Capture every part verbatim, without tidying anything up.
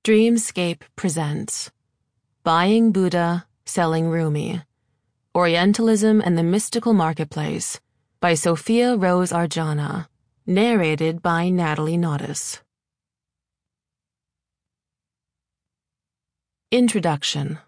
Streamscape presents Buying Buddha, Selling Rumi, Orientalism and the Mystical Marketplace by Sophia Rose Arjona, narrated by Natalie Naudus. Introduction.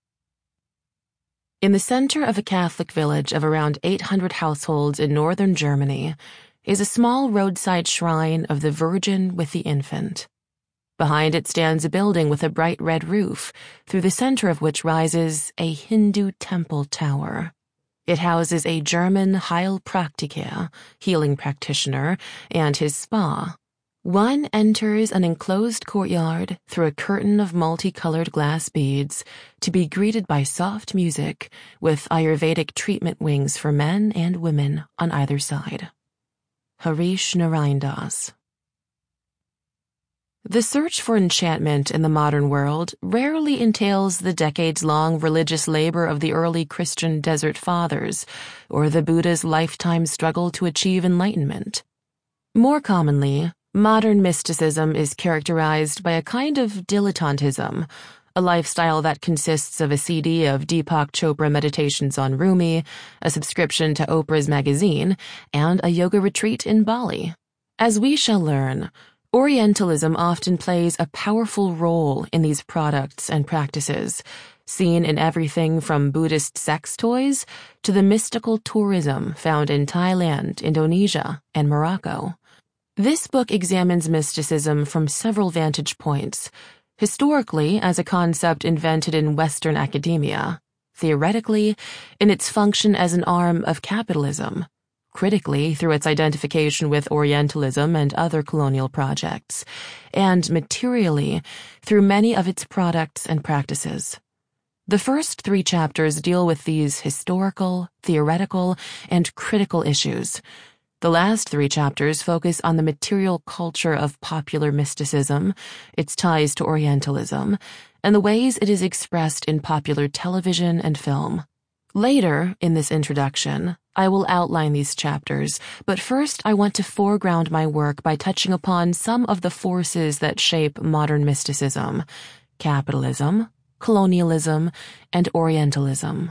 In the center of a Catholic village of around eight hundred households in northern Germany is a small roadside shrine of the Virgin with the Infant. Behind it stands a building with a bright red roof, through the center of which rises a Hindu temple tower. It houses a German Heilpraktiker, healing practitioner, and his spa. One enters an enclosed courtyard through a curtain of multicolored glass beads to be greeted by soft music with Ayurvedic treatment wings for men and women on either side. Harish Narayan Das. The search for enchantment in the modern world rarely entails the decades-long religious labor of the early Christian Desert Fathers or the Buddha's lifetime struggle to achieve enlightenment. More commonly, modern mysticism is characterized by a kind of dilettantism, a lifestyle that consists of a C D of Deepak Chopra meditations on Rumi, a subscription to Oprah's magazine, and a yoga retreat in Bali. As we shall learn, Orientalism often plays a powerful role in these products and practices, seen in everything from Buddhist sex toys to the mystical tourism found in Thailand, Indonesia, and Morocco. This book examines mysticism from several vantage points, historically as a concept invented in Western academia, theoretically in its function as an arm of capitalism, critically through its identification with Orientalism and other colonial projects, and materially through many of its products and practices. The first three chapters deal with these historical, theoretical, and critical issues. The last three chapters focus on the material culture of popular mysticism, its ties to Orientalism, and the ways it is expressed in popular television and film. Later, in this introduction, I will outline these chapters, but first I want to foreground my work by touching upon some of the forces that shape modern mysticism: capitalism, colonialism, and Orientalism.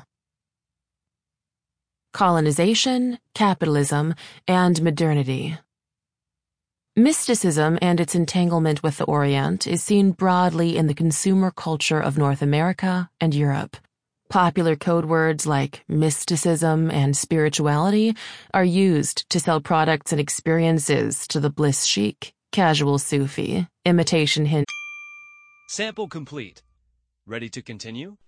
Colonization, capitalism, and modernity. Mysticism and its entanglement with the Orient is seen broadly in the consumer culture of North America and Europe. Popular code words like mysticism and spirituality are used to sell products and experiences to the bliss chic, casual Sufi, imitation Hindu. Sample complete. Ready to continue?